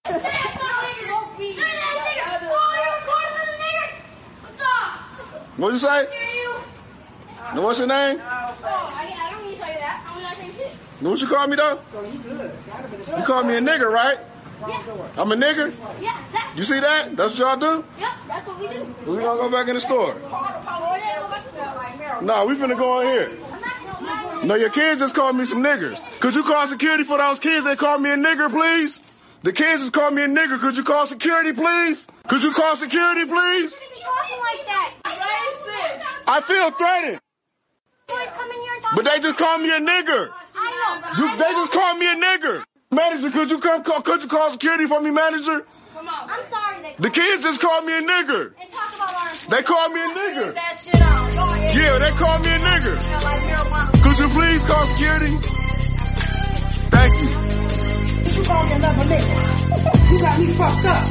What'd you say? What's your name? I don't need to tell you that. I'm not saying shit. Know what you call me though? You call me a nigger, right? Yeah. I'm a nigger? Yeah, exactly. You see that? That's what y'all do? Yep, that's what we do. We gonna go back in the store. No, we finna go in here. No, your kids just called me some niggers. Could you call security for those kids that called me a nigger, please? The kids just called me a nigger. Could you call security, please? Could you call security, please? Talking like that. I feel threatened. But they just called me a nigger. They just called me a nigger. Manager, could you call security for me, manager? Come on. I'm sorry. The kids just called me a nigger. And talk about our They called me a nigger. that shit on. Yeah, they called me a nigger. Could you please call security? Thank you. You called me another nigga. You got me fucked up.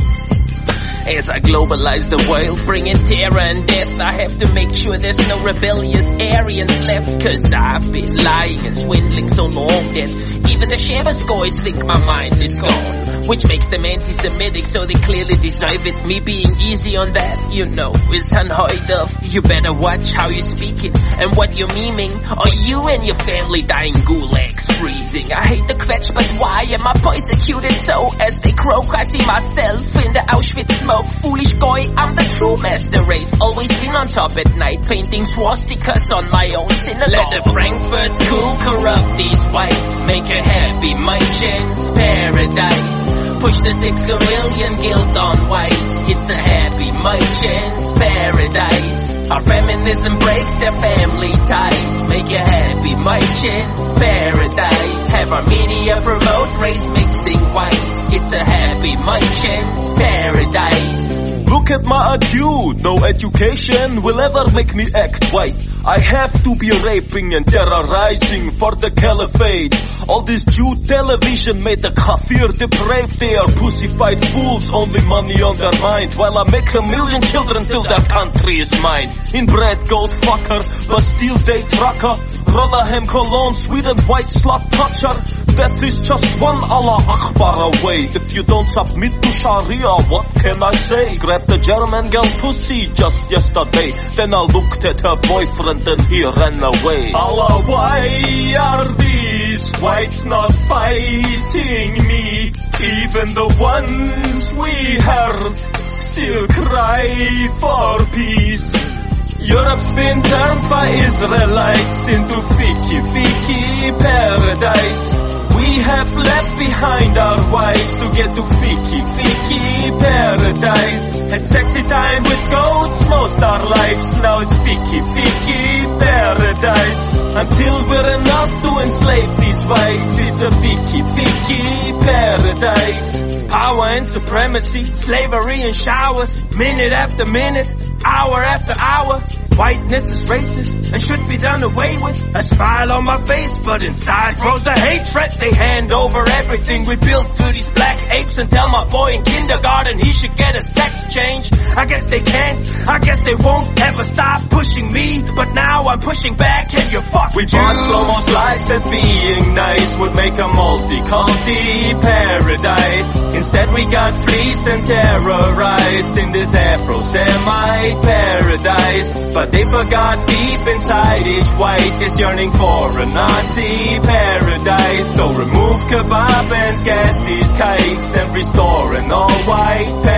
As I globalize the world, bringing terror and death, I have to make sure there's no rebellious Aryans left. Cause I've been lying and swindling so long that even the Shepherds guys think my mind is gone. Which makes them anti-Semitic, so they clearly deserve it. Me being easy on that, you know, is unheard of. You better watch how you speak it and what you're memeing. Or you and your family dying gulags freezing. I hate the quetch, but why am I persecuted so? As they croak, I see myself in the Auschwitz smoke. Foolish guy, I'm the true master race. Always been on top at night, painting swastikas on my own synagogue. Let the Frankfurt school corrupt these whites. Make a happy merchant's paradise. Push the 6 Gorillion guilt on whites. It's a happy merchant's paradise. Our feminism breaks their family ties. Make a happy merchant's paradise. Have our media promote race mixing whites. It's a happy merchant's paradise. Look at my IQ, no education will ever make me act white. I have to be raping and terrorizing for the caliphate. All this Jew television made the kafir depraved. They are pussified fools, only money on their mind. While I make 1 million children till their country is mine. Inbred gold fucker, Bastille Day trucker, Rotherham Cologne, Sweden white slut toucher. Death is just one Allah Akbar away. If you don't submit to Sharia, what can I say? Grabbed the German girl pussy just yesterday. Then I looked at her boyfriend and he ran away. Allah, why are these whites not fighting me? Even the ones we heard still cry for peace. Europe's been turned by Israelites into ficky paradise. We have left behind our wives to get to ficky paradise. Had sexy time with goats most our lives. Now it's ficky paradise. Until we're enough to enslave these whites, it's a ficky paradise. Power and supremacy, slavery in showers, minute after minute, hour after hour. Whiteness is racist and should be done away with. A smile on my face, but inside grows the hatred. They hand over everything we built to these black apes and tell my boy in kindergarten he should get a sex change. I guess they can't, I guess they won't ever stop pushing me, but now I'm pushing back and you're fucked. We once almost lies that being nice would make a multi-culti paradise. Instead we got fleeced and terrorized in this Afro-Semite paradise. But they forgot deep inside each white is yearning for a Nazi paradise. So remove kebab and gas these kites and restore an all-white paradise.